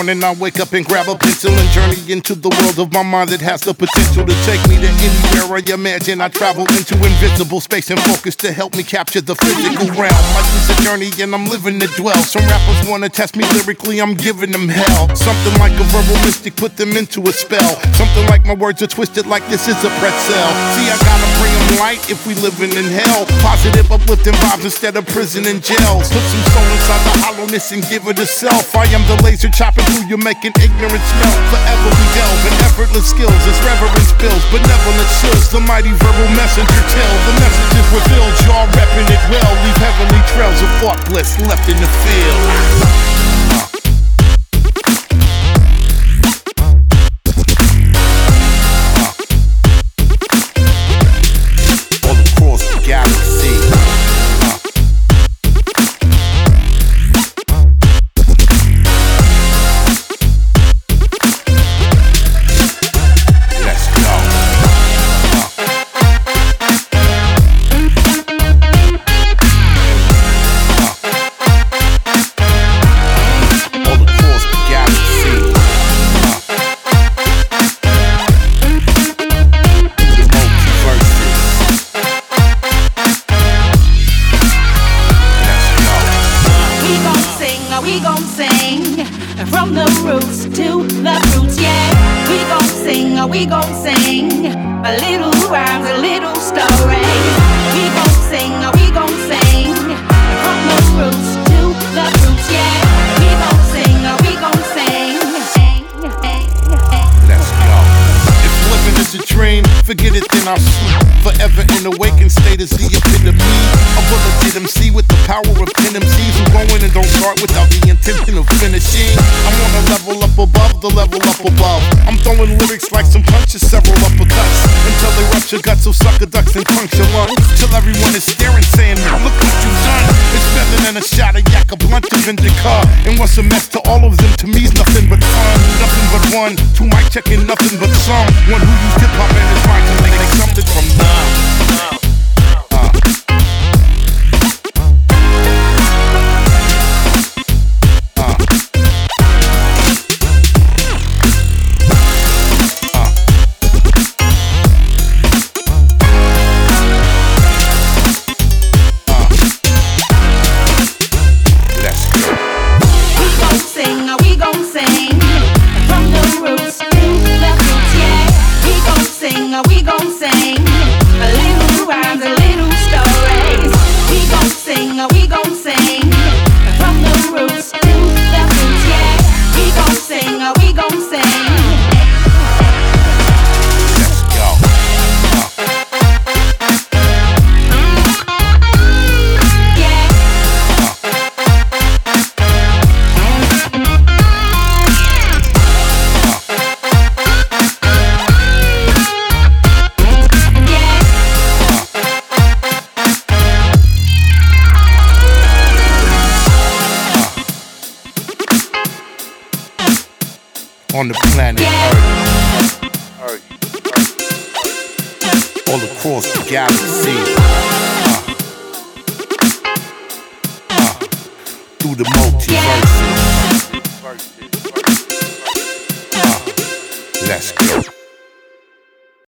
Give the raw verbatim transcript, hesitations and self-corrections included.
morning I wake up and grab a pencil and journey into the world of my mind that has the potential to take me to anywhere I imagine. I travel into invisible space and focus to help me capture the physical realm. Life is a journey and I'm living to dwell. Some rappers wanna test me lyrically, I'm giving them hell. Something like a verbal mystic, put them into a spell. Something like my words are twisted like this is a pretzel. See, I gotta bring them light if we living in hell. Positive uplifting vibes instead of prison and jails. Put some soul inside the hollowness and give it a self. I am the laser chopping through you, making ignorance melt. Forever we delve in effortless skills as reverence builds, benevolent chills. The mighty verbal messenger tell. The message is revealed, y'all repping it well. Leave heavenly trails of thought bliss left in the field. We gon' sing from the roots to the roots, yeah. We gon' sing, we gon' sing a little rhymes, a little stories. We gon' sing, we gon' sing from the roots to the roots, yeah. We gon' sing, we gon' sing. Let's go. If living is a dream, forget it, then I'll sleep. Forever in awakened state is the epitome of a legit M C with the power of ten M Cs who go in and don't start without the intention of finishing. I'm on a level up above the level up above. I'm throwing lyrics like some punches, several uppercuts, until they rupture guts of sucker ducks and puncture lungs. Till everyone is staring, saying, look what you've done. It's better than a shot of yak, a blunt of indica. And what's a mess to all of them, to me's nothing but fun. Nothing but one, two mic checking, nothing but some. One who used hip hop in his mind to make something from none. We gon' sing a little rhymes, a little stories. We gon' sing, we gon' sing from the roots to the roots, yeah. We gon' sing, we gon' sing. Let's go. Yeah. On the planet Earth, Earth, Earth, all across the galaxy, uh, uh, through the multiverses. Uh, let's go.